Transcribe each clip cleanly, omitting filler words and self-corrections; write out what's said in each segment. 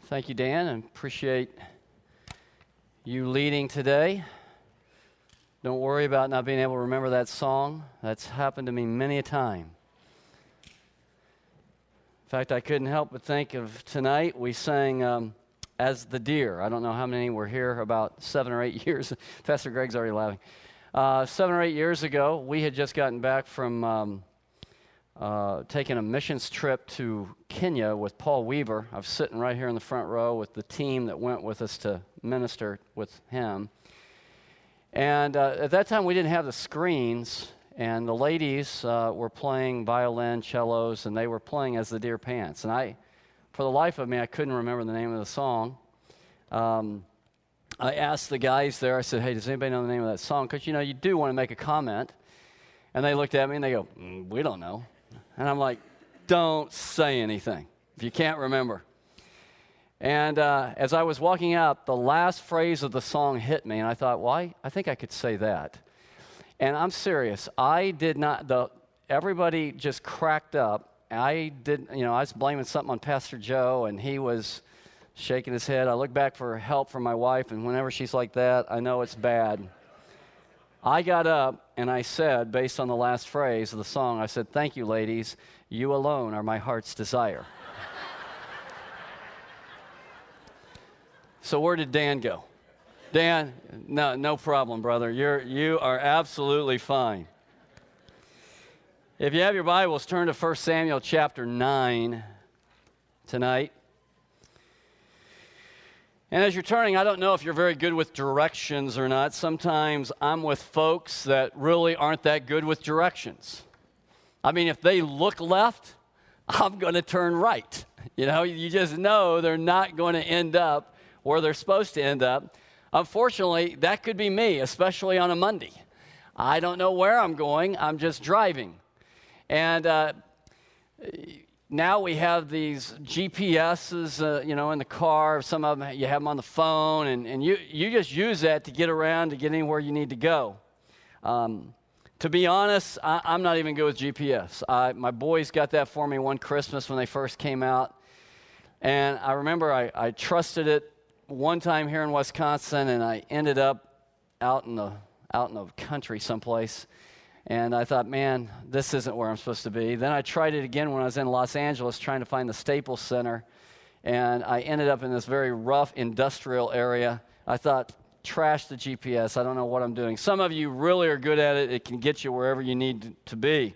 Thank you, Dan, and appreciate you leading today. Don't worry about not being able to remember that song. That's happened to me many a time. In fact, I couldn't help but think of tonight. We sang As the Deer. I don't know how many were here about 7 or 8 years. Pastor Greg's already laughing. 7 or 8 years ago, we had just gotten back from taking a missions trip to Kenya with Paul Weber. I was sitting right here in the front row with the team that went with us to minister with him. And at that time, we didn't have the screens, and the ladies were playing violin, cellos, and they were playing As the Deer Pants. And for the life of me, I couldn't remember the name of the song. I asked the guys there, I said, hey, does anybody know the name of that song? Because, you do want to make a comment. And they looked at me and they go, we don't know. And I'm like, don't say anything if you can't remember. And as I was walking out, the last phrase of the song hit me, and I thought, well, I think I could say that. And I'm serious. I did not, everybody just cracked up. I was blaming something on Pastor Joe, and he was shaking his head. I look back for help from my wife, and whenever she's like that, I know it's bad. I got up and I said, based on the last phrase of the song, I said, thank you, ladies. You alone are my heart's desire. So where did Dan go? Dan, no problem, brother. You are absolutely fine. If you have your Bibles, turn to 1 Samuel chapter 9 tonight. And as you're turning, I don't know if you're very good with directions or not. Sometimes I'm with folks that really aren't that good with directions. I mean, if they look left, I'm going to turn right. You just know they're not going to end up where they're supposed to end up. Unfortunately, that could be me, especially on a Monday. I don't know where I'm going. I'm just driving. And now we have these GPSs, in the car. Some of them, you have them on the phone, and you just use that to get around, to get anywhere you need to go. To be honest, I'm not even good with GPS. My boys got that for me one Christmas when they first came out. And I remember I trusted it one time here in Wisconsin, and I ended up out in the country someplace. And I thought, man, this isn't where I'm supposed to be. Then I tried it again when I was in Los Angeles trying to find the Staples Center. And I ended up in this very rough industrial area. I thought, trash the GPS. I don't know what I'm doing. Some of you really are good at it. It can get you wherever you need to be.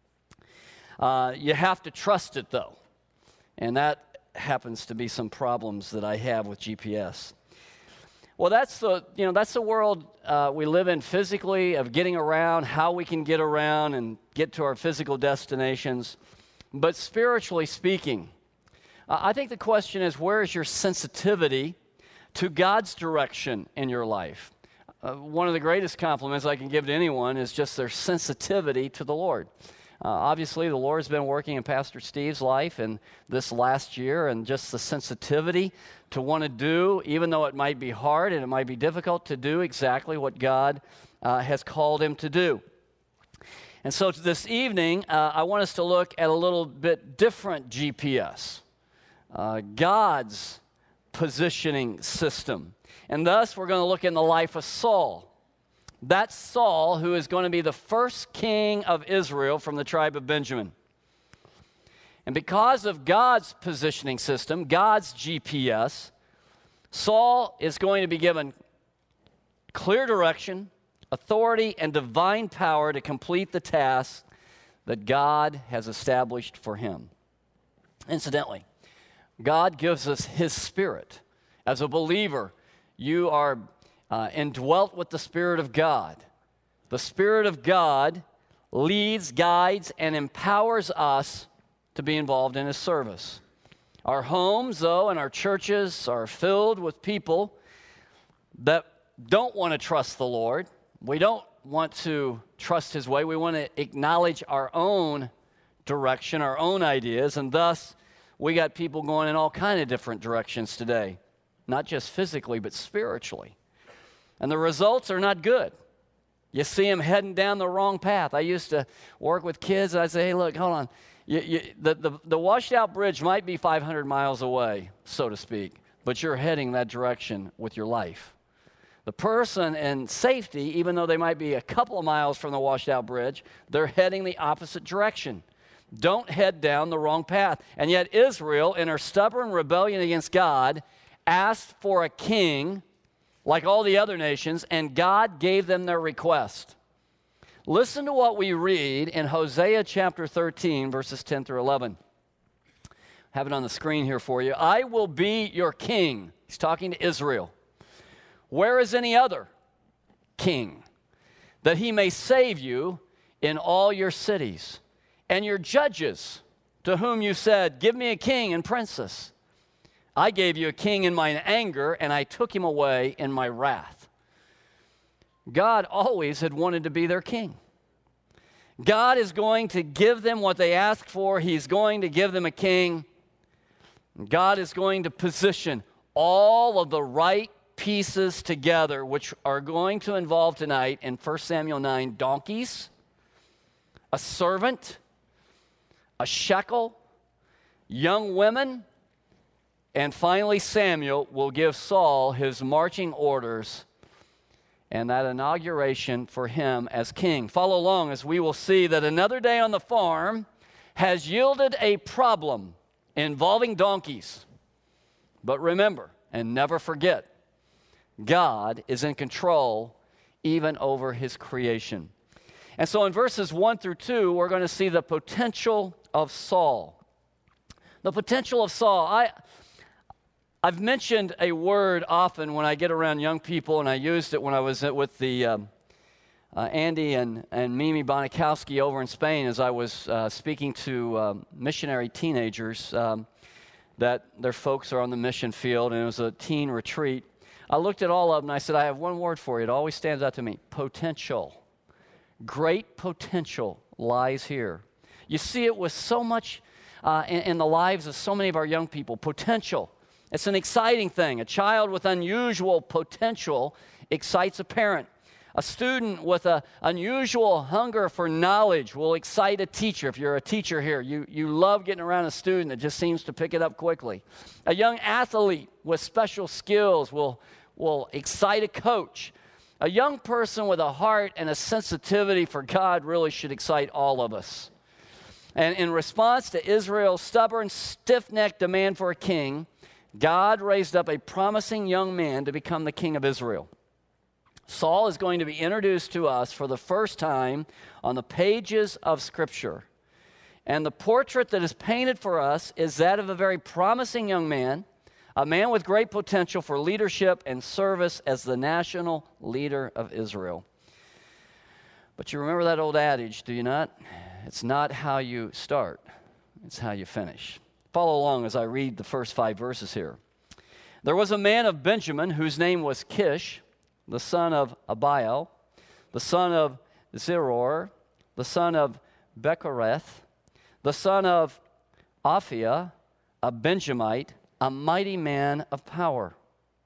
You have to trust it, though. And that happens to be some problems that I have with GPS. Well, that's the world we live in physically, of getting around, how we can get around and get to our physical destinations. But spiritually speaking, I think the question is, where is your sensitivity to God's direction in your life? One of the greatest compliments I can give to anyone is just their sensitivity to the Lord. Obviously, the Lord's been working in Pastor Steve's life in this last year, and just the sensitivity to want to do, even though it might be hard and it might be difficult, to do exactly what God has called him to do. And so this evening, I want us to look at a little bit different GPS, God's positioning system. And thus, we're going to look in the life of Saul. That's Saul, who is going to be the first king of Israel from the tribe of Benjamin. And because of God's positioning system, God's GPS, Saul is going to be given clear direction, authority, and divine power to complete the task that God has established for him. Incidentally, God gives us his Spirit. As a believer, you are indwelt with the Spirit of God. The Spirit of God leads, guides, and empowers us to be involved in his service. Our homes, though, and our churches are filled with people that don't want to trust the Lord. We don't want to trust his way. We want to acknowledge our own direction, our own ideas, and thus we got people going in all kinds of different directions today, not just physically, but spiritually. And the results are not good. You see them heading down the wrong path. I used to work with kids, and I'd say, hey, look, hold on. The washed-out bridge might be 500 miles away, so to speak. but you're heading that direction with your life. The person in safety, even though they might be a couple of miles from the washed out bridge, they're heading the opposite direction. Don't head down the wrong path. And yet Israel, in her stubborn rebellion against God, asked for a king like all the other nations, and God gave them their request. Listen to what we read in Hosea chapter 13, verses 10 through 11. I have it on the screen here for you. I will be your king. He's talking to Israel. Where is any other king, that he may save you in all your cities? And your judges, to whom you said, give me a king and princess. I gave you a king in my anger, and I took him away in my wrath. God always had wanted to be their king. God is going to give them what they asked for. He's going to give them a king. God is going to position all of the right pieces together, which are going to involve tonight in 1 Samuel 9, donkeys, a servant, a shekel, young women, and finally Samuel will give Saul his marching orders and that inauguration for him as king. Follow along as we will see that another day on the farm has yielded a problem involving donkeys. But remember and never forget, God is in control even over his creation. And so in verses 1 through 2, we're going to see the potential of Saul. The potential of Saul. I've mentioned a word often when I get around young people, and I used it when I was with the Andy and Mimi Bonikowski over in Spain as I was speaking to missionary teenagers that their folks are on the mission field, and it was a teen retreat. I looked at all of them and I said, I have one word for you. It always stands out to me: potential. Great potential lies here. You see it with so much in the lives of so many of our young people. Potential. It's an exciting thing. A child with unusual potential excites a parent. A student with an unusual hunger for knowledge will excite a teacher. If you're a teacher here, you love getting around a student that just seems to pick it up quickly. A young athlete with special skills will excite a coach. A young person with a heart and a sensitivity for God really should excite all of us. And in response to Israel's stubborn, stiff-necked demand for a king, God raised up a promising young man to become the king of Israel. Saul is going to be introduced to us for the first time on the pages of Scripture. And the portrait that is painted for us is that of a very promising young man, a man with great potential for leadership and service as the national leader of Israel. But you remember that old adage, do you not? It's not how you start, it's how you finish. Follow along as I read the first 5 verses here. There was a man of Benjamin whose name was Kish, the son of Abiel, the son of Zeror, the son of Bechereth, the son of Aphiah, a Benjamite, a mighty man of power.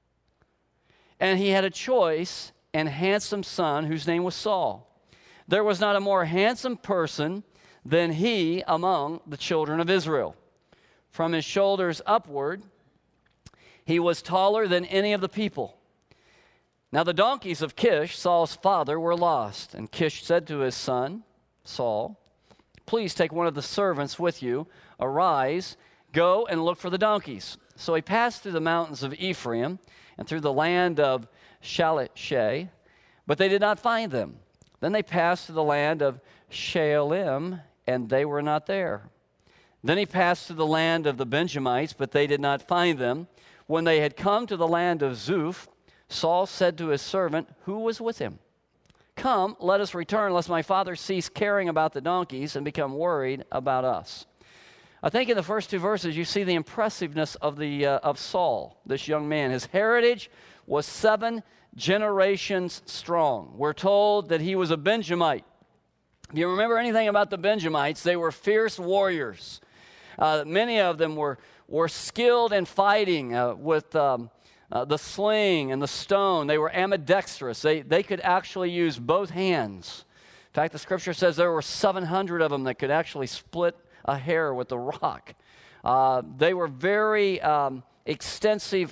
And he had a choice and handsome son whose name was Saul. There was not a more handsome person than he among the children of Israel. From his shoulders upward, he was taller than any of the people. Now the donkeys of Kish, Saul's father, were lost. And Kish said to his son, Saul, please take one of the servants with you. Arise, go and look for the donkeys. So he passed through the mountains of Ephraim and through the land of Shalishay, but they did not find them. Then they passed through the land of Shaalim, and they were not there. Then he passed through the land of the Benjamites, but they did not find them. When they had come to the land of Zuph, Saul said to his servant, who was with him, come, let us return, lest my father cease caring about the donkeys and become worried about us. I think in the first 2 verses you see the impressiveness of Saul, this young man. His heritage was 7 generations strong. We're told that he was a Benjamite. If you remember anything about the Benjamites, they were fierce warriors. Many of them were skilled in fighting with the sling and the stone. They were ambidextrous. They could actually use both hands. In fact, the scripture says there were 700 of them that could actually split a hair with the rock. They were very extensive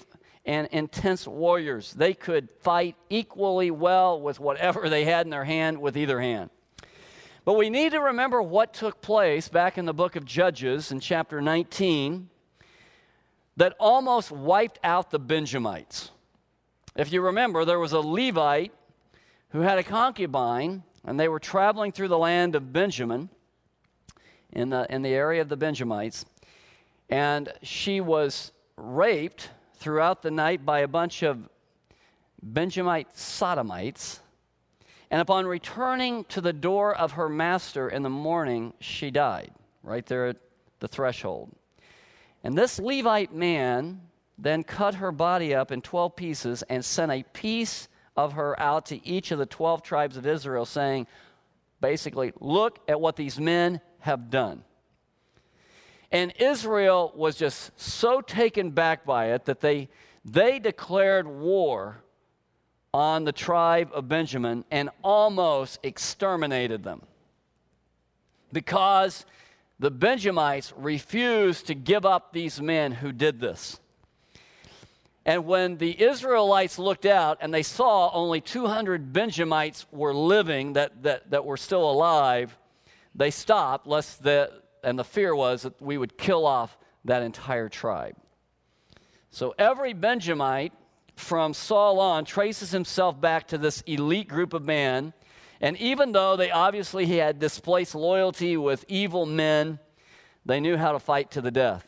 and intense warriors. They could fight equally well with whatever they had in their hand with either hand. But we need to remember what took place back in the book of Judges in chapter 19 that almost wiped out the Benjamites. If you remember, there was a Levite who had a concubine, and they were traveling through the land of Benjamin in the area of the Benjamites, and she was raped throughout the night by a bunch of Benjamite sodomites. And upon returning to the door of her master in the morning, she died right there at the threshold. And this Levite man then cut her body up in 12 pieces and sent a piece of her out to each of the 12 tribes of Israel, saying, basically, look at what these men have done. And Israel was just so taken back by it that they declared war on the tribe of Benjamin and almost exterminated them, because the Benjamites refused to give up these men who did this. And when the Israelites looked out and they saw only 200 Benjamites were living that were still alive, they stopped, and the fear was that we would kill off that entire tribe. So every Benjamite from Saul on traces himself back to this elite group of men, and even though they obviously had displaced loyalty with evil men, they knew how to fight to the death.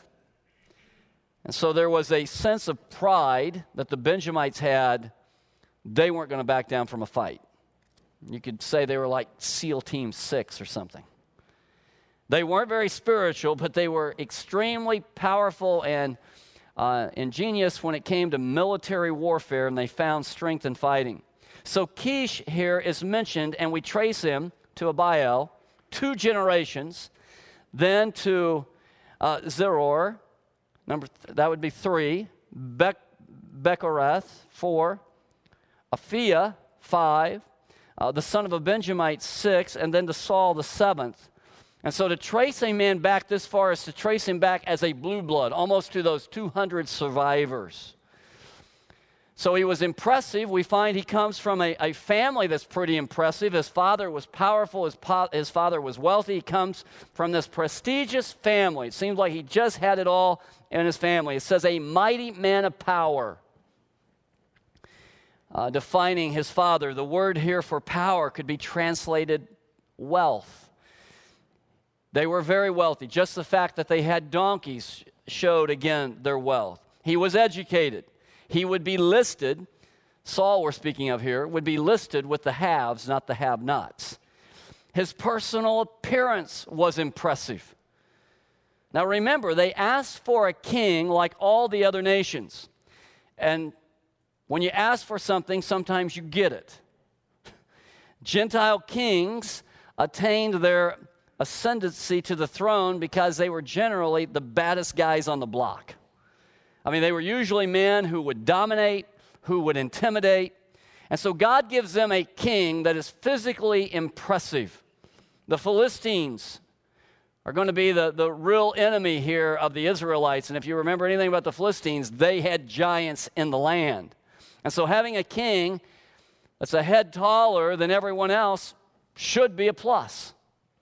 And so there was a sense of pride that the Benjamites had. They weren't going to back down from a fight. You could say they were like SEAL Team 6 or something. They weren't very spiritual, but they were extremely powerful and ingenious when it came to military warfare, and they found strength in fighting. So Kish here is mentioned, and we trace him to Abiel, 2 generations, then to Zeror, that would be 3, Bechorath, 4, Aphiah, 5, the son of a Benjamite, 6, and then to Saul, the 7th. And so to trace a man back this far is to trace him back as a blue blood, almost to those 200 survivors. So he was impressive. We find he comes from a family that's pretty impressive. His father was powerful. His father was wealthy. He comes from this prestigious family. It seems like he just had it all in his family. It says a mighty man of power. Defining his father, the word here for power could be translated wealth. They were very wealthy. Just the fact that they had donkeys showed, again, their wealth. He was educated. He would be listed, Saul we're speaking of here, would be listed with the haves, not the have-nots. His personal appearance was impressive. Now remember, they asked for a king like all the other nations. And when you ask for something, sometimes you get it. Gentile kings attained their ascendancy to the throne because they were generally the baddest guys on the block. I mean, they were usually men who would dominate, who would intimidate. And so God gives them a king that is physically impressive. The Philistines are going to be the real enemy here of the Israelites. And if you remember anything about the Philistines, they had giants in the land. And so having a king that's a head taller than everyone else should be a plus.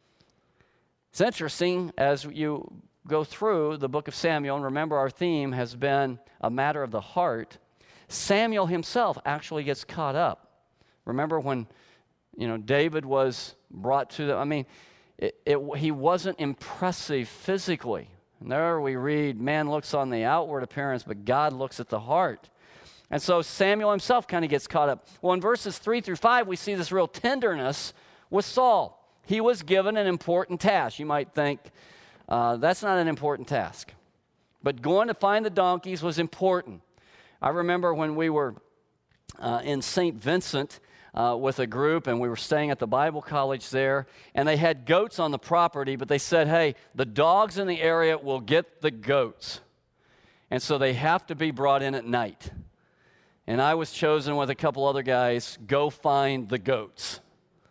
It's interesting as you go through the book of Samuel, and remember our theme has been a matter of the heart. Samuel himself actually gets caught up. Remember when, David was brought to them? He wasn't impressive physically. And there we read, man looks on the outward appearance, but God looks at the heart. And so Samuel himself kind of gets caught up. Well, in verses 3 through 5, we see this real tenderness with Saul. He was given an important task. You might think, that's not an important task. But going to find the donkeys was important. I remember when we were in St. Vincent with a group, and we were staying at the Bible college there, and they had goats on the property, but they said, hey, the dogs in the area will get the goats. And so they have to be brought in at night. And I was chosen with a couple other guys, go find the goats.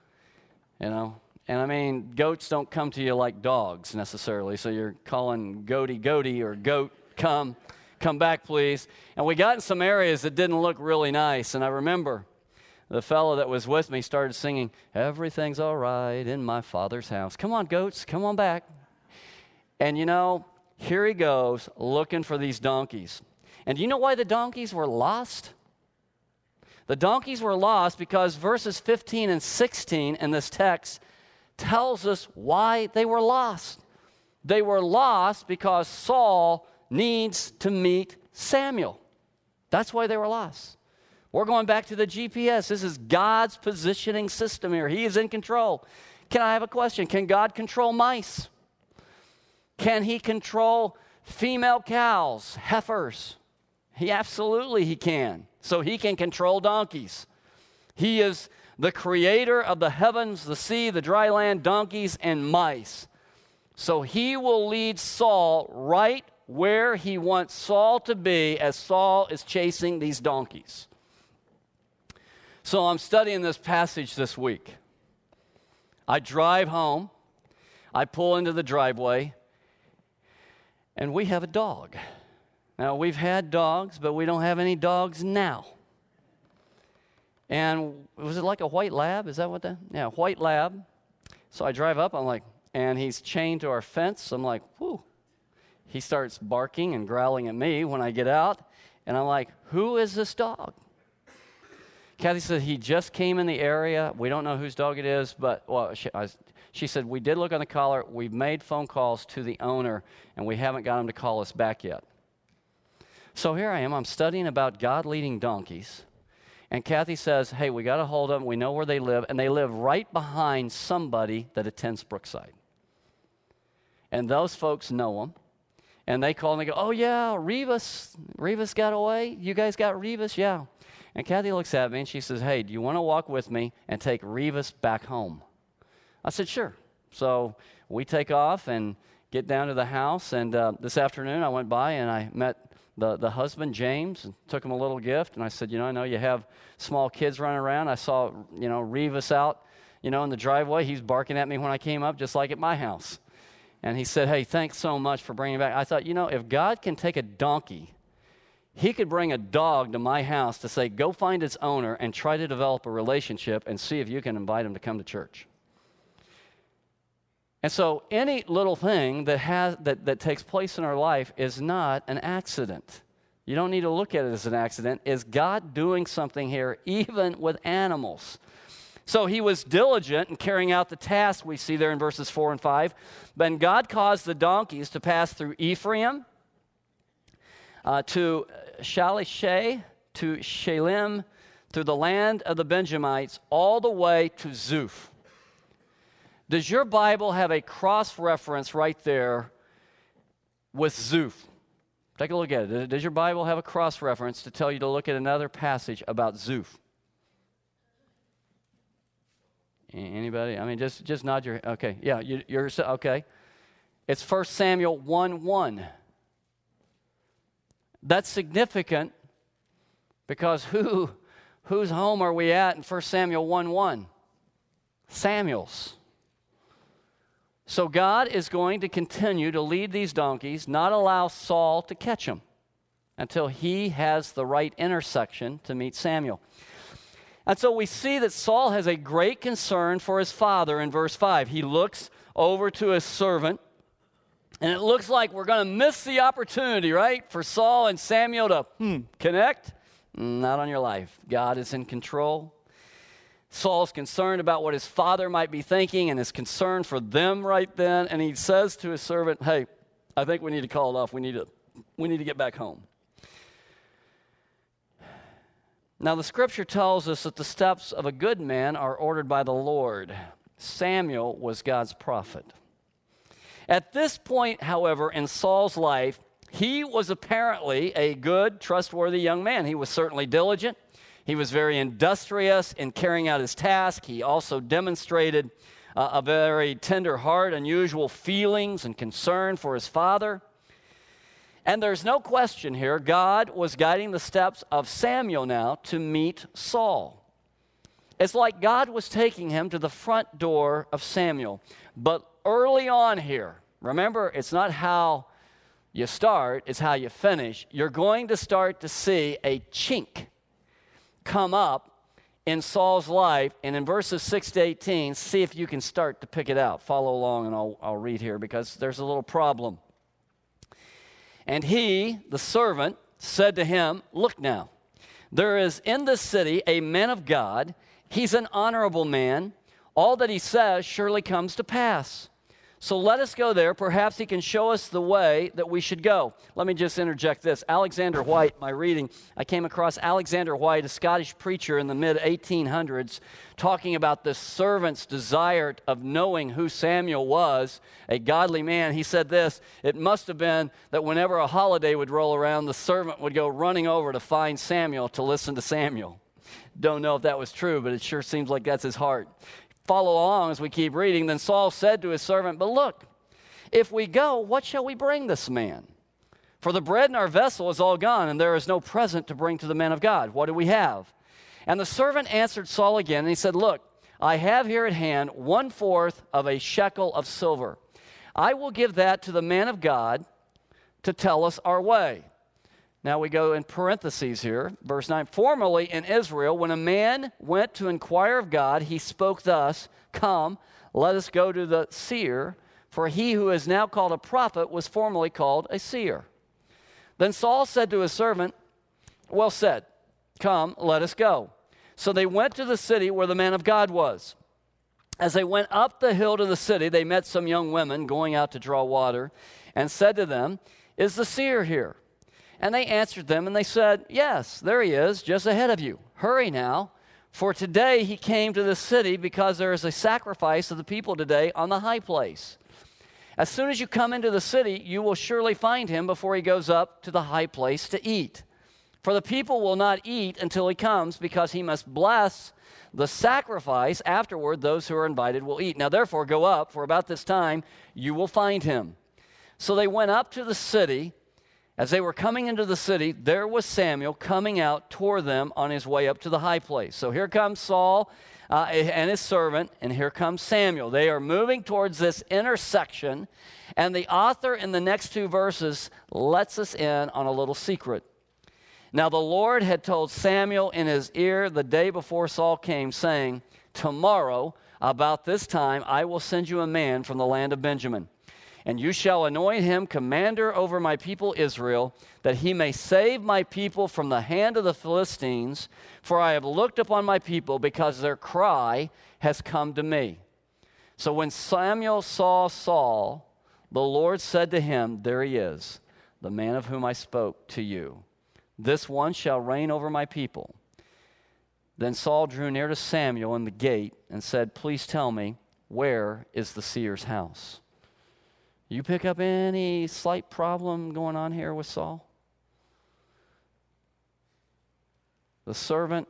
And goats don't come to you like dogs necessarily, so you're calling goaty or goat, come come back, please. And we got in some areas that didn't look really nice. And I remember the fellow that was with me started singing, everything's all right in my Father's house. Come on, goats, come on back. And here he goes looking for these donkeys. And do you know why the donkeys were lost? The donkeys were lost because verses 15 and 16 in this text tells us why they were lost. They were lost because Saul needs to meet Samuel. That's why they were lost. We're going back to the GPS. This is God's positioning system here. He is in control. Can I have a question? Can God control mice? Can he control female cows, heifers? He absolutely can. So he can control donkeys. He is the creator of the heavens, the sea, the dry land, donkeys, and mice. So he will lead Saul right where he wants Saul to be as Saul is chasing these donkeys. So I'm studying this passage this week. I drive home. I pull into the driveway. And we have a dog. Now, we've had dogs, but we don't have any dogs now. And was it like a white lab? Is that what that? Yeah, white lab. So I drive up, and he's chained to our fence. I'm like, whoo. He starts barking and growling at me when I get out. And I'm like, who is this dog? Kathy said he just came in the area. We don't know whose dog it is, but she said, we did look on the collar. We've made phone calls to the owner, and we haven't got him to call us back yet. So here I am. I'm studying about God leading donkeys. And Kathy says, hey, we got to hold them. We know where they live. And they live right behind somebody that attends Brookside. And those folks know them. And they call and they go, oh, yeah, Revis got away. You guys got Revis? Yeah. And Kathy looks at me and she says, hey, do you want to walk with me and take Revis back home? I said, sure. So we take off and get down to the house. And this afternoon I went by and I met the husband, James, and took him a little gift. And I said, I know you have small kids running around. I saw, Revis out, in the driveway. He's barking at me when I came up, just like at my house. And he said, hey, thanks so much for bringing it back. I thought, if God can take a donkey, he could bring a dog to my house to say, go find its owner and try to develop a relationship and see if you can invite him to come to church. And so any little thing that takes place in our life is not an accident. You don't need to look at it as an accident. Is God doing something here, even with animals? So he was diligent in carrying out the task we see there in verses 4 and 5. Then God caused the donkeys to pass through Ephraim, to Shalishah, to Shalem, through the land of the Benjamites, all the way to Zuph. Does your Bible have a cross-reference right there with Zuph? Take a look at it. Does your Bible have a cross-reference to tell you to look at another passage about Zuph? Anybody? I mean, just nod your... Okay, yeah, you're okay. It's 1 Samuel 1:1. That's significant because whose home are we at in 1 Samuel 1:1? Samuel's. So God is going to continue to lead these donkeys, not allow Saul to catch them until he has the right intersection to meet Samuel. And so we see that Saul has a great concern for his father in verse 5. He looks over to his servant, and it looks like we're going to miss the opportunity, right, for Saul and Samuel to connect. Not on your life. God is in control. Saul's concerned about what his father might be thinking and is concerned for them right then. And he says to his servant, hey, I think we need to call it off. We need to get back home. Now, the scripture tells us that the steps of a good man are ordered by the Lord. Samuel was God's prophet. At this point, however, in Saul's life, he was apparently a good, trustworthy young man. He was certainly diligent. He was very industrious in carrying out his task. He also demonstrated a very tender heart, unusual feelings and concern for his father. And there's no question here, God was guiding the steps of Samuel now to meet Saul. It's like God was taking him to the front door of Samuel. But early on here, remember, it's not how, you start, it's how you finish. You're going to start to see a chink come up in Saul's life. And in verses 6 to 18, see if you can start to pick it out. Follow along, and I'll read here because there's a little problem. And he, the servant, said to him, look now, there is in this city a man of God. He's an honorable man. All that he says surely comes to pass. So let us go there. Perhaps he can show us the way that we should go. Let me just interject this. Alexander White, my reading, I came across Alexander White, a Scottish preacher in the mid-1800s, talking about the servant's desire of knowing who Samuel was, a godly man. He said this, it must have been that whenever a holiday would roll around, the servant would go running over to find Samuel to listen to Samuel. Don't know if that was true, but it sure seems like that's his heart. Follow along as we keep reading. Then Saul said to his servant, but look, if we go, what shall we bring this man? For the bread in our vessel is all gone, and there is no present to bring to the man of God. What do we have? And the servant answered Saul again, and he said, look, I have here at hand 1/4 of a shekel of silver. I will give that to the man of God to tell us our way. Now we go in parentheses here, verse 9. Formerly in Israel, when a man went to inquire of God, he spoke thus, come, let us go to the seer, for he who is now called a prophet was formerly called a seer. Then Saul said to his servant, well said, come, let us go. So they went to the city where the man of God was. As they went up the hill to the city, they met some young women going out to draw water, and said to them, is the seer here? And they answered them, and they said, yes, there he is, just ahead of you. Hurry now, for today he came to the city because there is a sacrifice of the people today on the high place. As soon as you come into the city, you will surely find him before he goes up to the high place to eat. For the people will not eat until he comes, because he must bless the sacrifice. Afterward, those who are invited will eat. Now therefore go up, for about this time you will find him. So they went up to the city. As they were coming into the city, there was Samuel coming out toward them on his way up to the high place. So here comes Saul and his servant, and here comes Samuel. They are moving towards this intersection, and the author in the next 2 verses lets us in on a little secret. Now the Lord had told Samuel in his ear the day before Saul came, saying, tomorrow, about this time, I will send you a man from the land of Benjamin. And you shall anoint him commander over my people Israel, that he may save my people from the hand of the Philistines, for I have looked upon my people, because their cry has come to me. So when Samuel saw Saul, the Lord said to him, there he is, the man of whom I spoke to you. This one shall reign over my people. Then Saul drew near to Samuel in the gate and said, please tell me, where is the seer's house? You pick up any slight problem going on here with Saul? The servant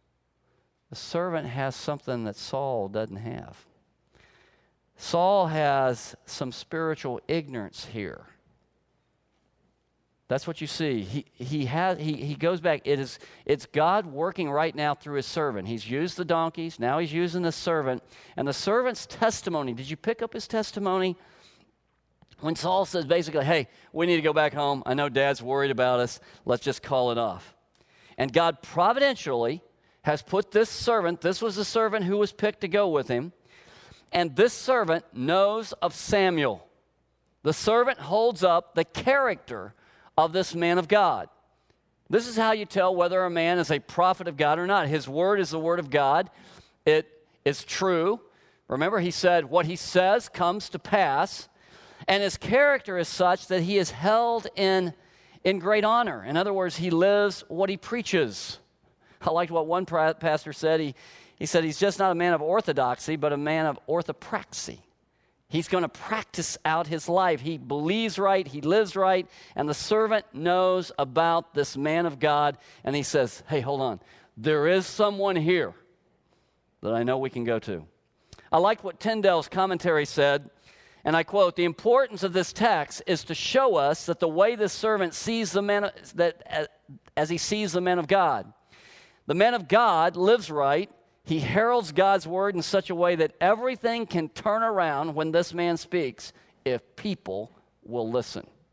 has something that Saul doesn't have. Saul has some spiritual ignorance here. That's what you see. He goes back. It's God working right now through his servant. He's used the donkeys. Now he's using the servant. And the servant's testimony, did you pick up his testimony? When Saul says basically, hey, we need to go back home. I know Dad's worried about us. Let's just call it off. And God providentially has put this servant, this was the servant who was picked to go with him, and this servant knows of Samuel. The servant holds up the character of this man of God. This is how you tell whether a man is a prophet of God or not. His word is the word of God. It is true. Remember, he said, what he says comes to pass. And his character is such that he is held in great honor. In other words, he lives what he preaches. I liked what one pastor said. He said he's just not a man of orthodoxy, but a man of orthopraxy. He's going to practice out his life. He believes right, he lives right, and the servant knows about this man of God, and he says, hey, hold on. There is someone here that I know we can go to. I liked what Tyndale's commentary said. And I quote, the importance of this text is to show us that the way this servant sees the man, as he sees the man of God. The man of God lives right. He heralds God's word in such a way that everything can turn around when this man speaks if people will listen.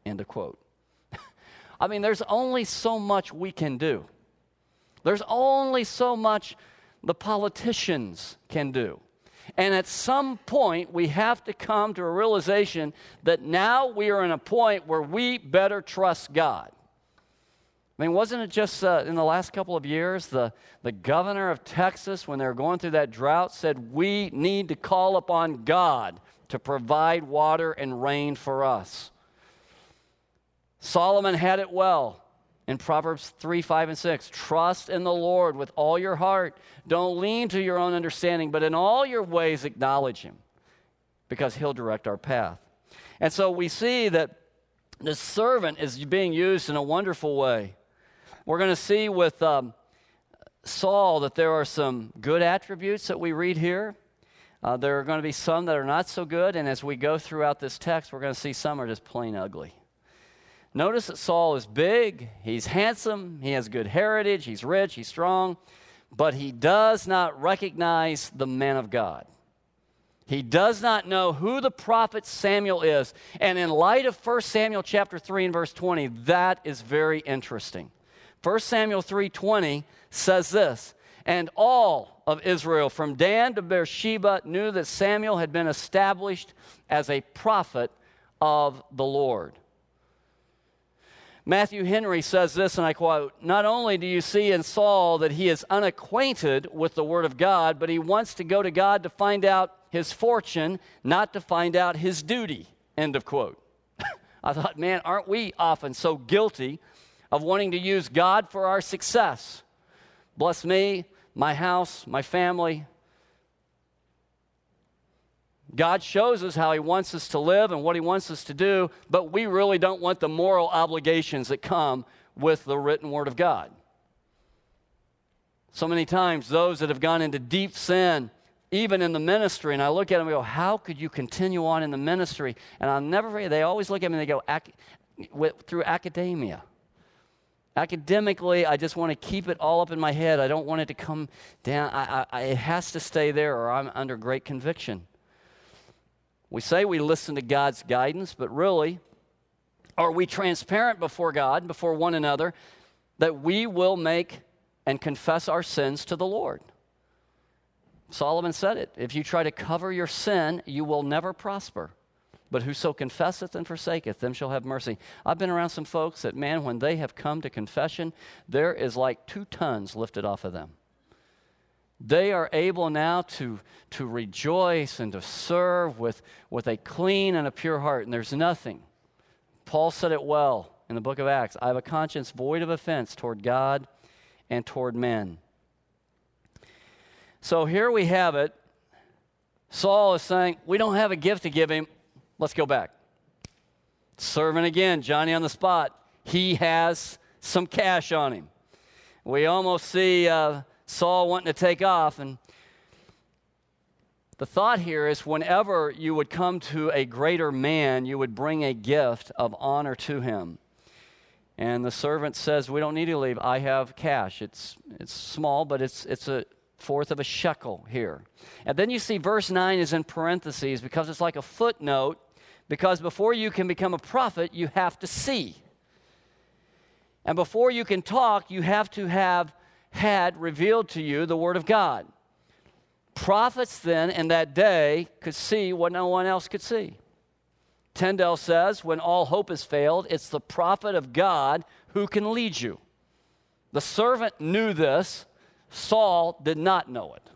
End of quote. I mean, there's only so much we can do. There's only so much the politicians can do. And at some point, we have to come to a realization that now we are in a point where we better trust God. I mean, wasn't it just in the last couple of years, the governor of Texas, when they were going through that drought, said, we need to call upon God to provide water and rain for us. Solomon had it well in Proverbs 3, 5, and 6. Trust in the Lord with all your heart. Don't lean to your own understanding, but in all your ways acknowledge him, because he'll direct our path. And so we see that the servant is being used in a wonderful way. We're going to see with Saul that there are some good attributes that we read here. There are going to be some that are not so good, and as we go throughout this text, we're going to see some are just plain ugly. Notice that Saul is big, he's handsome, he has good heritage, he's rich, he's strong, but he does not recognize the man of God. He does not know who the prophet Samuel is. And in light of 1 Samuel chapter 3 and verse 20, that is very interesting. 1 Samuel 3:20 says this, and all of Israel from Dan to Beersheba knew that Samuel had been established as a prophet of the Lord. Matthew Henry says this, and I quote, not only do you see in Saul that he is unacquainted with the word of God, but he wants to go to God to find out his fortune, not to find out his duty, end of quote. I thought, man, aren't we often so guilty of wanting to use God for our success? Bless me, my house, my family. God shows us how he wants us to live and what he wants us to do, but we really don't want the moral obligations that come with the written word of God. So many times those that have gone into deep sin, even in the ministry, and I look at them and go, how could you continue on in the ministry? And I'll never forget, they always look at me and they go, through academia. Academically, I just want to keep it all up in my head. I don't want it to come down. It has to stay there or I'm under great conviction. We say we listen to God's guidance, but really, are we transparent before God, before one another, that we will make and confess our sins to the Lord? Solomon said it. If you try to cover your sin, you will never prosper. But whoso confesseth and forsaketh, them shall have mercy. I've been around some folks that, man, when they have come to confession, there is like 2 tons lifted off of them. They are able now to rejoice and to serve with a clean and a pure heart, and there's nothing. Paul said it well in the book of Acts. I have a conscience void of offense toward God and toward men. So here we have it. Saul is saying, we don't have a gift to give him. Let's go back. Servant again, Johnny on the spot. He has some cash on him. We almost see Saul wanting to take off. And the thought here is whenever you would come to a greater man, you would bring a gift of honor to him. And the servant says, we don't need to leave. I have cash. It's small, but it's a fourth of a shekel here. And then you see verse 9 is in parentheses because it's like a footnote, because before you can become a prophet, you have to see. And before you can talk, you have to have had revealed to you the word of God. Prophets then in that day could see what no one else could see. Tyndale says, when all hope has failed, it's the prophet of God who can lead you. The servant knew this. Saul did not know it.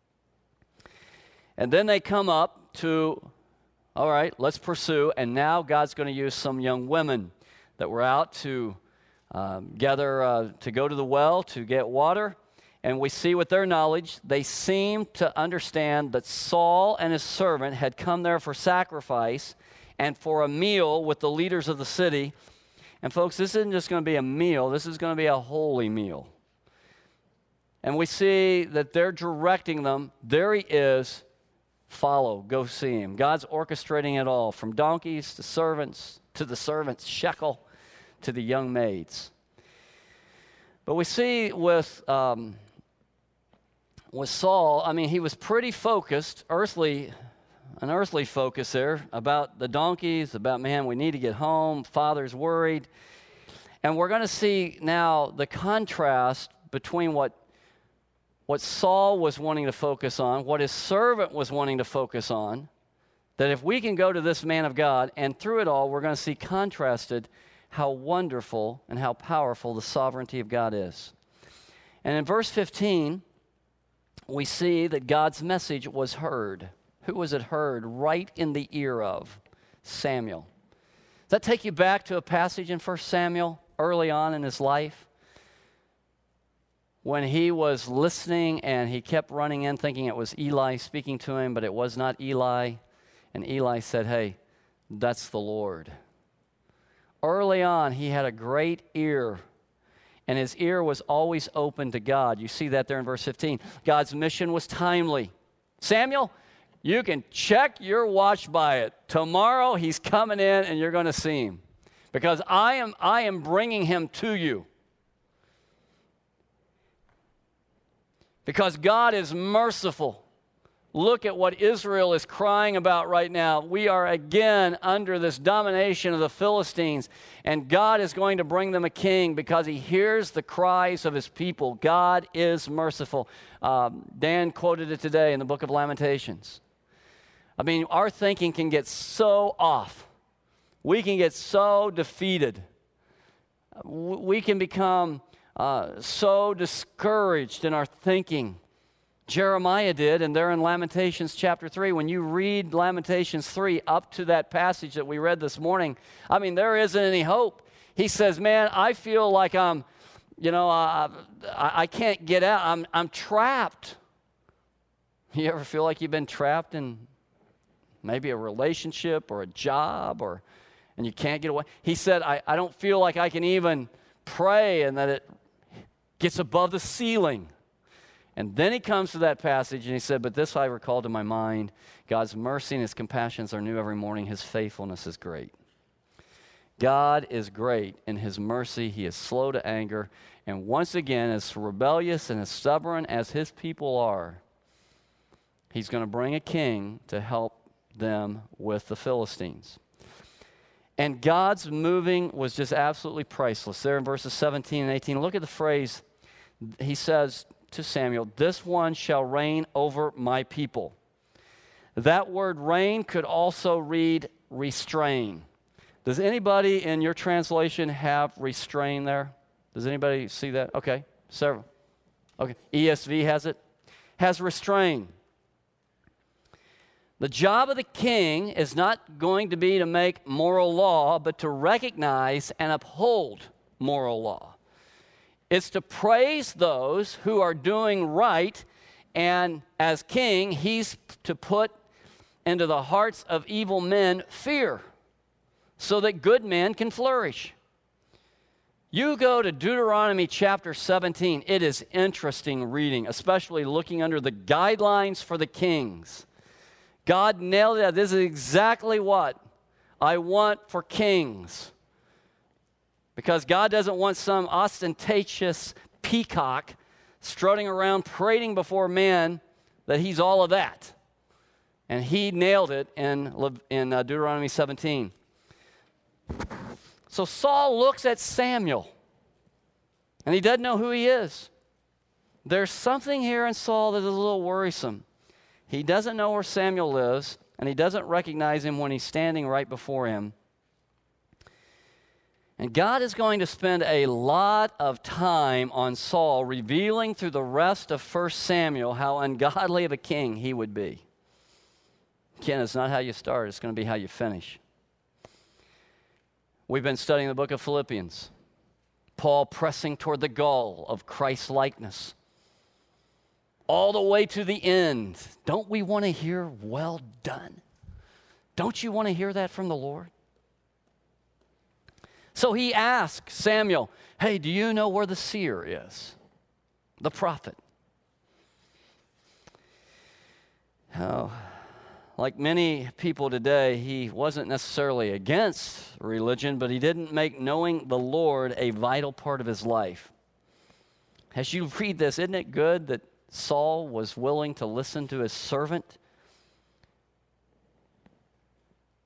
And then they come up to, all right, let's pursue. And now God's going to use some young women that were out to gather, to go to the well to get water. And we see with their knowledge, they seem to understand that Saul and his servant had come there for sacrifice and for a meal with the leaders of the city. And folks, this isn't just going to be a meal. This is going to be a holy meal. And we see that they're directing them. There he is. Follow. Go see him. God's orchestrating it all, from donkeys to the servants' shekel to the young maids. But we see with Saul, I mean, he was pretty focused, earthly an earthly focus there about the donkeys, about, man, we need to get home, father's worried. And we're going to see now the contrast between what Saul was wanting to focus on, what his servant was wanting to focus on, that if we can go to this man of God, and through it all, we're going to see contrasted how wonderful and how powerful the sovereignty of God is. And in verse 15, we see that God's message was heard. Who was it heard? Right in the ear of Samuel. Does that take you back to a passage in 1 Samuel early on in his life? When he was listening and he kept running in thinking it was Eli speaking to him, but it was not Eli. And Eli said, hey, that's the Lord. Early on, he had a great ear, and his ear was always open to God. You see that there in verse 15. God's mission was timely. Samuel, you can check your watch by it. Tomorrow he's coming in and you're going to see him, because I am bringing him to you. Because God is merciful. Look at what Israel is crying about right now. We are again under this domination of the Philistines, and God is going to bring them a king because he hears the cries of his people. God is merciful. Dan quoted it today in the book of Lamentations. I mean, our thinking can get so off. We can get so defeated. We can become so discouraged in our thinking. Jeremiah did, and they're in Lamentations chapter 3. When you read Lamentations 3 up to that passage that we read this morning, I mean, there isn't any hope. He says, man, I feel like I can't get out. I'm trapped. You ever feel like you've been trapped in maybe a relationship or a job, and you can't get away? He said, I don't feel like I can even pray, and that it gets above the ceiling. And then he comes to that passage and he said, but this I recall to my mind, God's mercy and his compassions are new every morning. His faithfulness is great. God is great in his mercy. He is slow to anger. And once again, as rebellious and as stubborn as his people are, he's going to bring a king to help them with the Philistines. And God's moving was just absolutely priceless. There in verses 17 and 18, look at the phrase. He says to Samuel, this one shall reign over my people. That word reign could also read restrain. Does anybody in your translation have restrain there? Does anybody see that? Okay, several. Okay, ESV has it. Has restrain. The job of the king is not going to be to make moral law, but to recognize and uphold moral law. It's to praise those who are doing right, and as king, he's to put into the hearts of evil men fear, so that good men can flourish. You go to Deuteronomy chapter 17. It is interesting reading, especially looking under the guidelines for the kings. God nailed it. This is exactly what I want for kings. Because God doesn't want some ostentatious peacock strutting around parading before men that he's all of that. And he nailed it in Deuteronomy 17. So Saul looks at Samuel, and he doesn't know who he is. There's something here in Saul that is a little worrisome. He doesn't know where Samuel lives, and he doesn't recognize him when he's standing right before him. And God is going to spend a lot of time on Saul, revealing through the rest of 1 Samuel how ungodly of a king he would be. Again, it's not how you start, it's going to be how you finish. We've been studying the book of Philippians. Paul pressing toward the goal of Christ's likeness. All the way to the end. Don't we want to hear, well done? Don't you want to hear that from the Lord? So he asked Samuel, hey, do you know where the seer is? The prophet. Oh, like many people today, he wasn't necessarily against religion, but he didn't make knowing the Lord a vital part of his life. As you read this, isn't it good that Saul was willing to listen to his servant?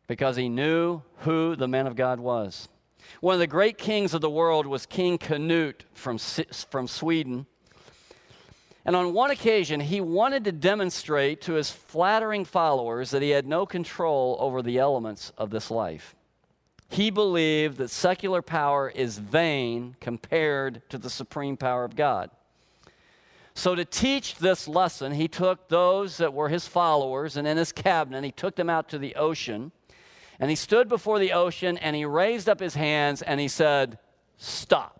because he knew who the man of God was. One of the great kings of the world was King Canute from Sweden. And on one occasion, he wanted to demonstrate to his flattering followers that he had no control over the elements of this life. He believed that secular power is vain compared to the supreme power of God. So to teach this lesson, he took those that were his followers and in his cabinet, he took them out to the ocean, and he stood before the ocean and he raised up his hands and he said, "Stop."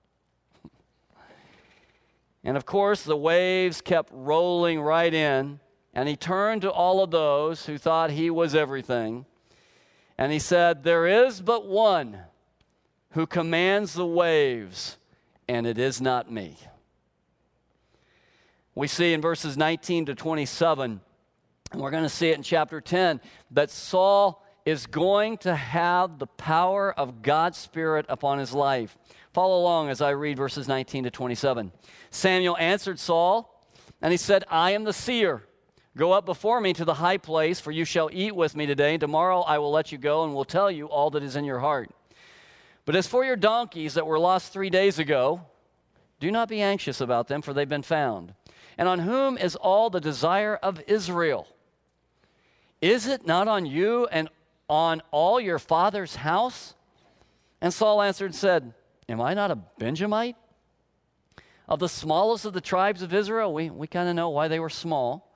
And of course, the waves kept rolling right in, and he turned to all of those who thought he was everything, and he said, "There is but one who commands the waves, and it is not me." We see in verses 19 to 27, and we're going to see it in chapter 10, that Saul is going to have the power of God's Spirit upon his life. Follow along as I read verses 19 to 27. Samuel answered Saul, and he said, "I am the seer. Go up before me to the high place, for you shall eat with me today, and tomorrow I will let you go and will tell you all that is in your heart. But as for your donkeys that were lost 3 days ago, do not be anxious about them, for they've been found. And on whom is all the desire of Israel? Is it not on you and on all your father's house?" And Saul answered and said, "Am I not a Benjamite? Of the smallest of the tribes of Israel?" We kind of know why they were small.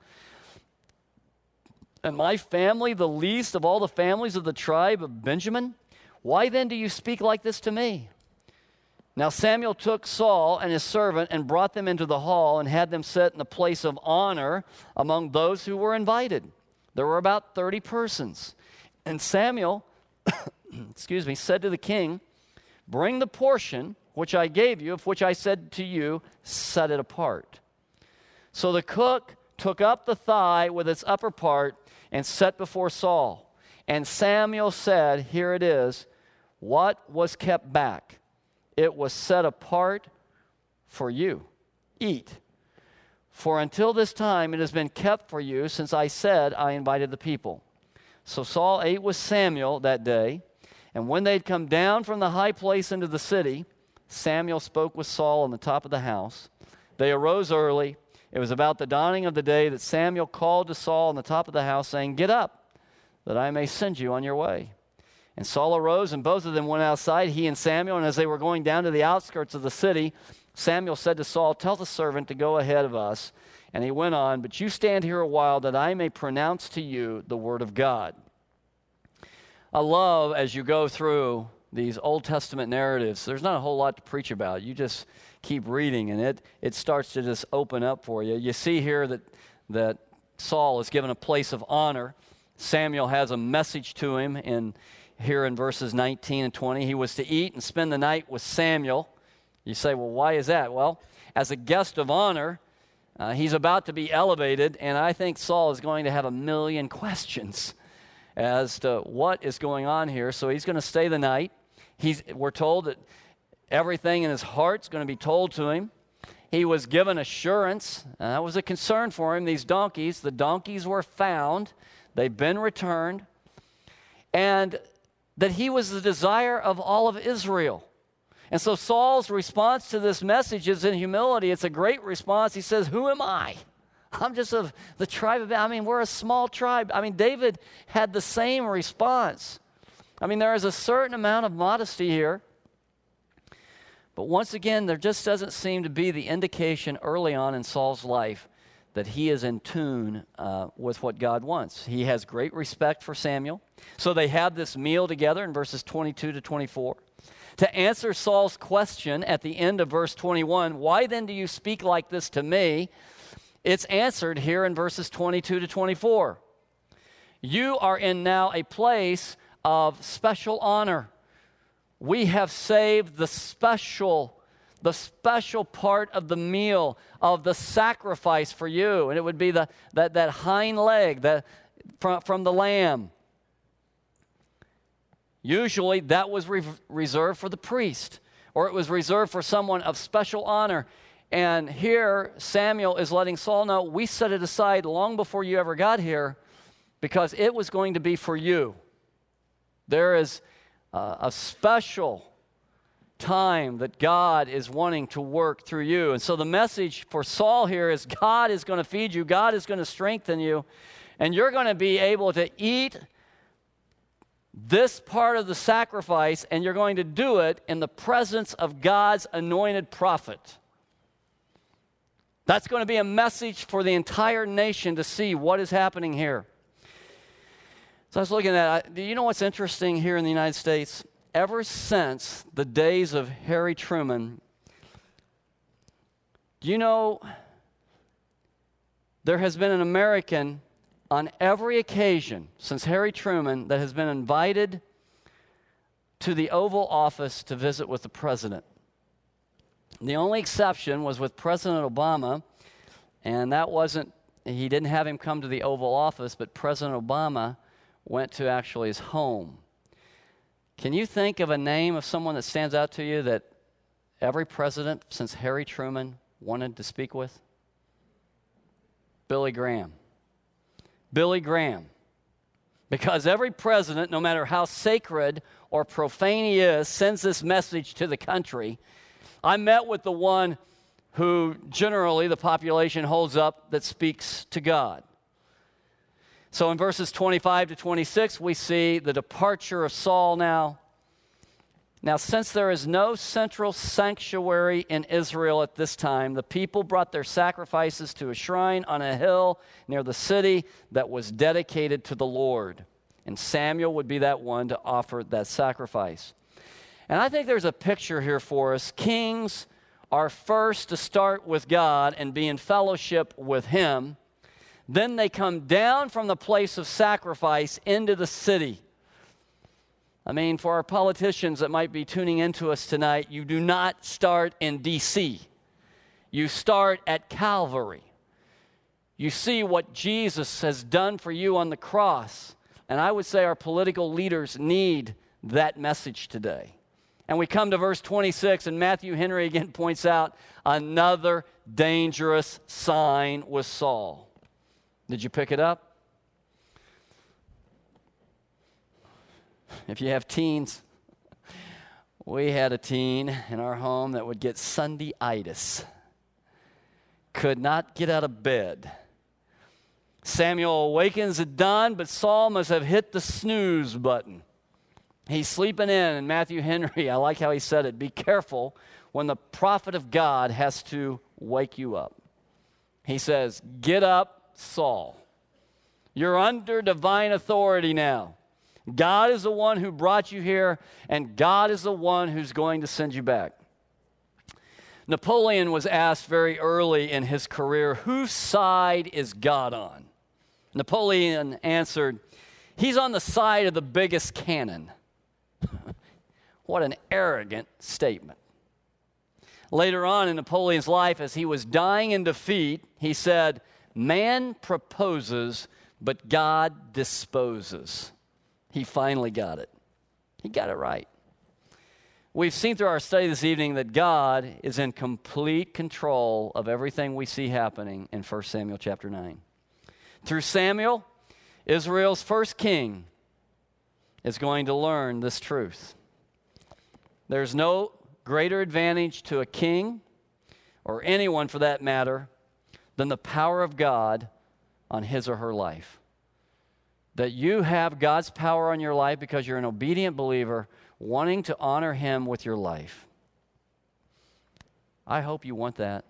"And my family the least of all the families of the tribe of Benjamin? Why then do you speak like this to me?" Now Samuel took Saul and his servant and brought them into the hall and had them set in the place of honor among those who were invited. There were about 30 persons. And Samuel, said to the king, "Bring the portion which I gave you, of which I said to you, set it apart." So the cook took up the thigh with its upper part and set before Saul. And Samuel said, "Here it is. What was kept back? It was set apart for you. Eat. For until this time it has been kept for you, since I said I invited the people." So Saul ate with Samuel that day, and when they had come down from the high place into the city, Samuel spoke with Saul on the top of the house. They arose early. It was about the dawning of the day that Samuel called to Saul on the top of the house, saying, "Get up, that I may send you on your way." And Saul arose, and both of them went outside, he and Samuel. And as they were going down to the outskirts of the city, Samuel said to Saul, "Tell the servant to go ahead of us." And he went on, "But you stand here a while, that I may pronounce to you the word of God." I love, as you go through these Old Testament narratives, there's not a whole lot to preach about. You just keep reading, and it starts to just open up for you. You see here that Saul is given a place of honor. Samuel has a message to him here in verses 19 and 20. He was to eat and spend the night with Samuel. You say, well, why is that? Well, as a guest of honor, he's about to be elevated, and I think Saul is going to have a million questions as to what is going on here. So he's going to stay the night. We're told that everything in his heart is going to be told to him. He was given assurance. That was a concern for him. The donkeys were found. They've been returned. And that he was the desire of all of Israel. And so Saul's response to this message is in humility. It's a great response. He says, "Who am I? I'm just of the tribe of, we're a small tribe." David had the same response. There is a certain amount of modesty here. But once again, there just doesn't seem to be the indication early on in Saul's life that he is in tune with what God wants. He has great respect for Samuel. So they have this meal together in verses 22 to 24. To answer Saul's question at the end of verse 21, "Why then do you speak like this to me?" It's answered here in verses 22 to 24. You are in now a place of special honor. We have saved the special part of the meal, of the sacrifice for you. And it would be that hind leg from the lamb. Usually that was reserved for the priest, or it was reserved for someone of special honor. And here Samuel is letting Saul know, we set it aside long before you ever got here because it was going to be for you. There is a special time that God is wanting to work through you. And so the message for Saul here is God is going to feed you, God is going to strengthen you, and you're going to be able to eat this part of the sacrifice, and you're going to do it in the presence of God's anointed prophet. That's going to be a message for the entire nation to see what is happening here. So I was looking at, do you know what's interesting here in the United States? Ever since the days of Harry Truman, do you know there has been an American on every occasion since Harry Truman that has been invited to the Oval Office to visit with the president. The only exception was with President Obama, and that wasn't, he didn't have him come to the Oval Office, but President Obama went to actually his home. Can you think of a name of someone that stands out to you that every president since Harry Truman wanted to speak with? Billy Graham. Billy Graham. Because every president, no matter how sacred or profane he is, sends this message to the country. I met with the one who generally the population holds up that speaks to God. So in verses 25 to 26, we see the departure of Saul now. Now, since there is no central sanctuary in Israel at this time, the people brought their sacrifices to a shrine on a hill near the city that was dedicated to the Lord. And Samuel would be that one to offer that sacrifice. And I think there's a picture here for us. Kings are first to start with God and be in fellowship with Him. Then they come down from the place of sacrifice into the city. I mean, for our politicians that might be tuning into us tonight, you do not start in D.C. You start at Calvary. You see what Jesus has done for you on the cross. And I would say our political leaders need that message today. And we come to verse 26, and Matthew Henry again points out another dangerous sign with Saul. Did you pick it up? If you have teens, we had a teen in our home that would get Sunday-itis. Could not get out of bed. Samuel awakens at dawn, but Saul must have hit the snooze button. He's sleeping in, and Matthew Henry, I like how he said it, be careful when the prophet of God has to wake you up. He says, get up, Saul. You're under divine authority now. God is the one who brought you here, and God is the one who's going to send you back. Napoleon was asked very early in his career, whose side is God on? Napoleon answered, he's on the side of the biggest cannon. What an arrogant statement. Later on in Napoleon's life, as he was dying in defeat, he said, man proposes, but God disposes. He finally got it. He got it right. We've seen through our study this evening that God is in complete control of everything we see happening in 1 Samuel chapter 9. Through Samuel, Israel's first king is going to learn this truth. There's no greater advantage to a king, or anyone for that matter, than the power of God on his or her life. That you have God's power on your life because you're an obedient believer wanting to honor Him with your life. I hope you want that.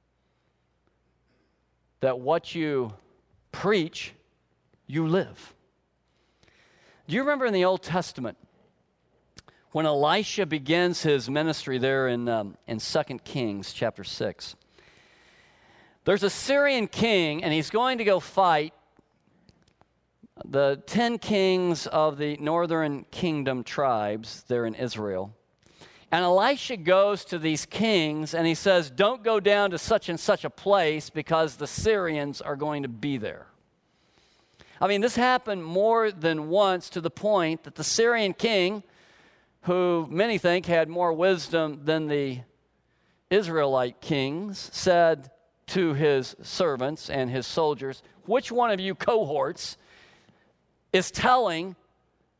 That what you preach, you live. Do you remember in the Old Testament when Elisha begins his ministry there in 2 Kings chapter 6? There's a Syrian king, and he's going to go fight the 10 kings of the northern kingdom tribes there in Israel. And Elisha goes to these kings and he says, don't go down to such and such a place because the Syrians are going to be there. I mean, this happened more than once to the point that the Syrian king, who many think had more wisdom than the Israelite kings, said to his servants and his soldiers, which one of you cohorts is telling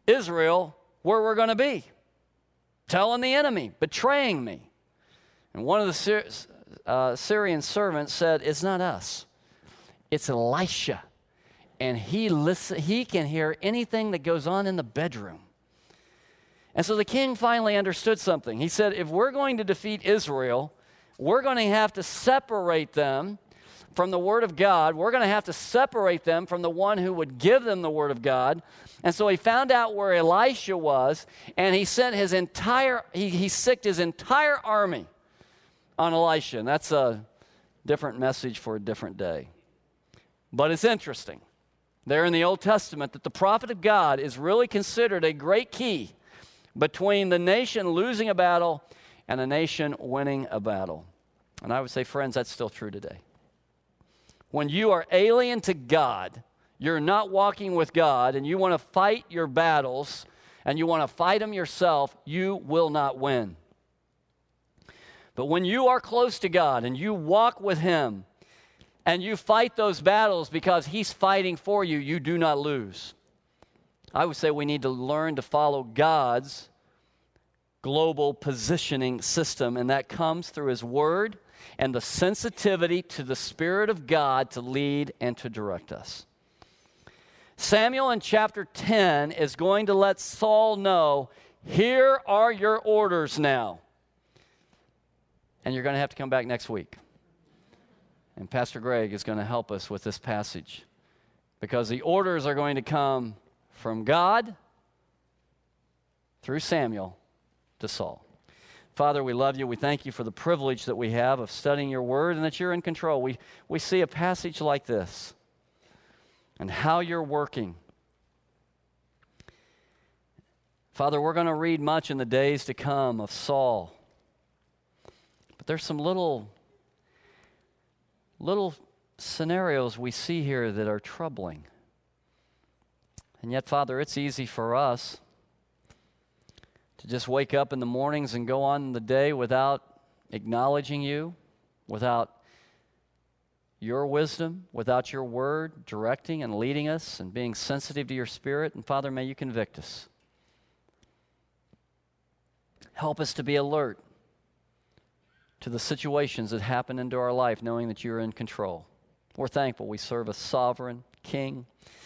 Israel where we're going to be, telling the enemy, betraying me. And one of the Syrian servants said, it's not us, it's Elisha. And he can hear anything that goes on in the bedroom. And so the king finally understood something. He said, if we're going to defeat Israel, we're going to have to separate them from the Word of God. We're going to have to separate them from the one who would give them the Word of God. And so he found out where Elisha was, and he sent he sicked his entire army on Elisha. And that's a different message for a different day. But it's interesting there in the Old Testament that the prophet of God is really considered a great key between the nation losing a battle and a nation winning a battle. And I would say, friends, that's still true today. When you are alien to God, you're not walking with God, and you want to fight your battles, and you want to fight them yourself, you will not win. But when you are close to God, and you walk with Him, and you fight those battles because He's fighting for you, you do not lose. I would say we need to learn to follow God's global positioning system, and that comes through His Word and the sensitivity to the Spirit of God to lead and to direct us. Samuel in chapter 10 is going to let Saul know, here are your orders now. And you're going to have to come back next week. And Pastor Greg is going to help us with this passage, because the orders are going to come from God through Samuel to Saul. Father, we love you. We thank you for the privilege that we have of studying your word and that you're in control. We see a passage like this and how you're working. Father, we're going to read much in the days to come of Saul. But there's some little scenarios we see here that are troubling. And yet, Father, it's easy for us to just wake up in the mornings and go on the day without acknowledging you, without your wisdom, without your word directing and leading us and being sensitive to your Spirit. And Father, may you convict us. Help us to be alert to the situations that happen into our life, knowing that you're in control. We're thankful we serve a sovereign King,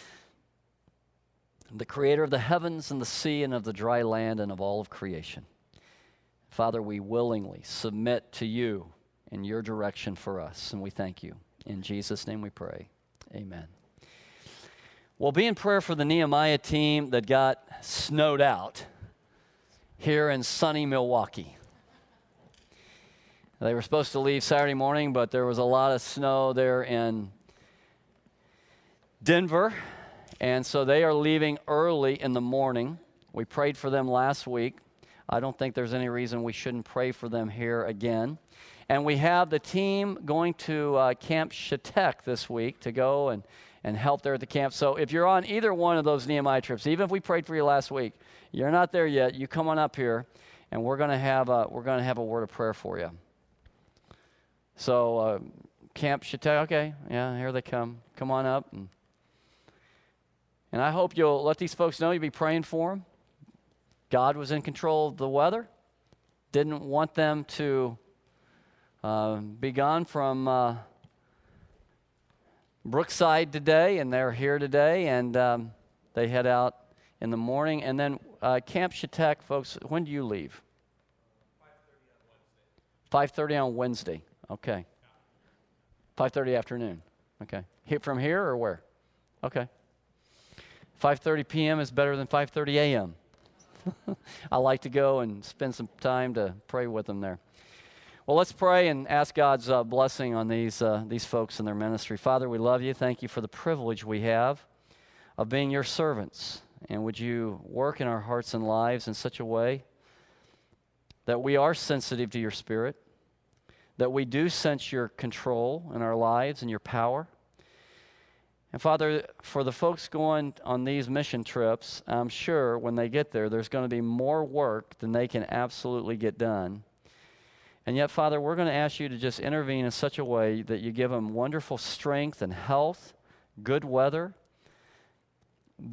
the creator of the heavens and the sea and of the dry land and of all of creation. Father, we willingly submit to you in your direction for us, and we thank you. In Jesus' name we pray. Amen. Well, be in prayer for the Nehemiah team that got snowed out here in sunny Milwaukee. They were supposed to leave Saturday morning, but there was a lot of snow there in Denver. And so they are leaving early in the morning. We prayed for them last week. I don't think there's any reason we shouldn't pray for them here again. And we have the team going to Camp Shatek this week to go and help there at the camp. So if you're on either one of those Nehemiah trips, even if we prayed for you last week, you're not there yet, you come on up here, and we're going to have a word of prayer for you. So Camp Shatek, okay, yeah, here they come. Come on up. And I hope you'll let these folks know you'll be praying for them. God was in control of the weather. Didn't want them to be gone from Brookside today, and they're here today, and they head out in the morning. And then Camp Shatek, folks, when do you leave? 5:30 on Wednesday. Okay. 5:30 afternoon. Okay. From here or where? Okay. 5:30 p.m. is better than 5:30 a.m. I like to go and spend some time to pray with them there. Well, let's pray and ask God's blessing on these folks and their ministry. Father, we love you. Thank you for the privilege we have of being your servants. And would you work in our hearts and lives in such a way that we are sensitive to your Spirit, that we do sense your control in our lives and your power. And Father, for the folks going on these mission trips, I'm sure when they get there, there's going to be more work than they can absolutely get done. And yet, Father, we're going to ask you to just intervene in such a way that you give them wonderful strength and health, good weather, that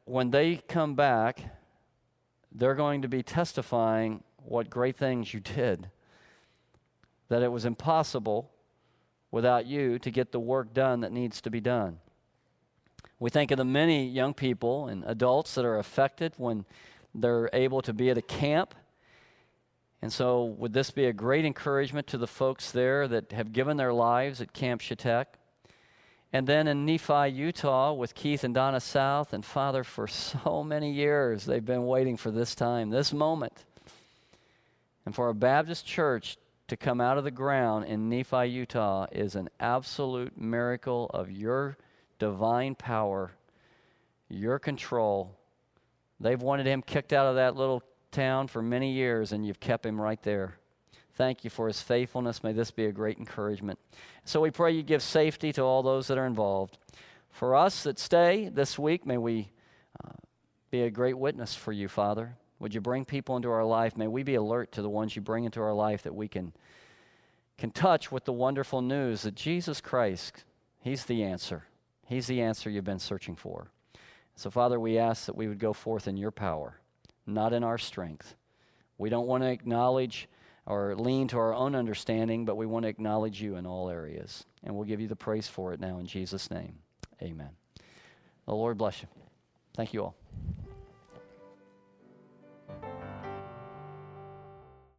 when they come back, they're going to be testifying what great things you did, that it was impossible without you to get the work done that needs to be done. We think of the many young people and adults that are affected when they're able to be at a camp. And so would this be a great encouragement to the folks there that have given their lives at Camp Shatek? And then in Nephi, Utah, with Keith and Donna South, and Father, for so many years, they've been waiting for this time, this moment. And for a Baptist church to come out of the ground in Nephi, Utah is an absolute miracle of your divine power, your control. They've wanted him kicked out of that little town for many years, and you've kept him right there. Thank you for his faithfulness. May this be a great encouragement. So we pray you give safety to all those that are involved. For us that stay this week, may we be a great witness for you, Father. Would you bring people into our life? May we be alert to the ones you bring into our life, that we can touch with the wonderful news that Jesus Christ, he's the answer. He's the answer you've been searching for. So, Father, we ask that we would go forth in your power, not in our strength. We don't want to acknowledge or lean to our own understanding, but we want to acknowledge you in all areas. And we'll give you the praise for it now in Jesus' name. Amen. The Lord bless you. Thank you all.